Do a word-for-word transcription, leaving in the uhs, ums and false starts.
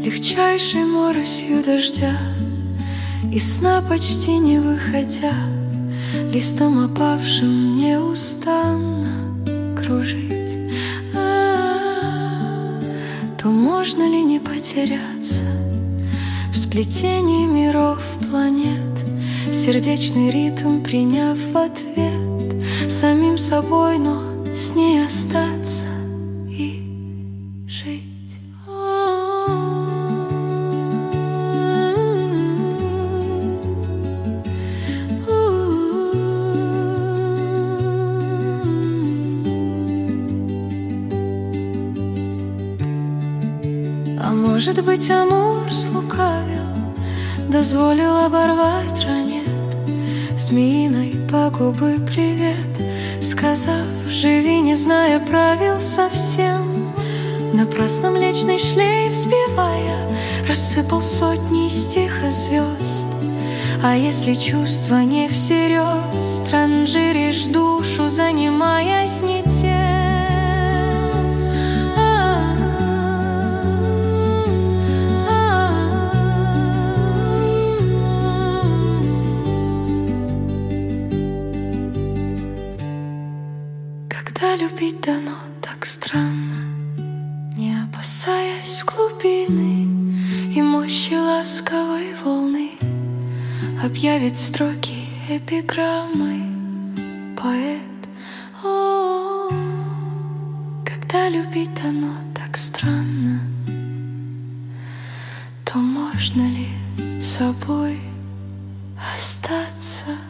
легчайшей моросью дождя, из сна почти не выходя, листом опавшим неустанно кружить. А-а-а, то можно ли не потеряться в сплетении миров, планет, сердечный ритм приняв в ответ, самим собой, но с ней остаться и жить. А может быть, Амур слукавил, дозволил оборвать ранет змеиной пагубы привет, сказав: живи, не зная правил совсем. Напрасно млечный шлейф сбивая, рассыпал сотни стих звезд. А если чувства не всерьез, транжиришь душу, занимаясь не тем. Когда любить дано так странно, не опасаясь глубины и мощи ласковой волны, объявит строки эпиграммой поэт. О, когда любить дано так странно, то можно ли собой остаться?